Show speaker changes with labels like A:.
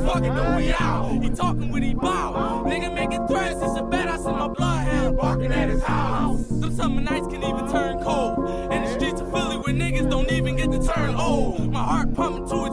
A: fucking the we out. He talking when he bow. Nigga making threats, it's a bet I send my bloodhound barking at his house. Some summer nights can even turn cold. In the streets of Philly where niggas don't even get to turn old. My heart pumping to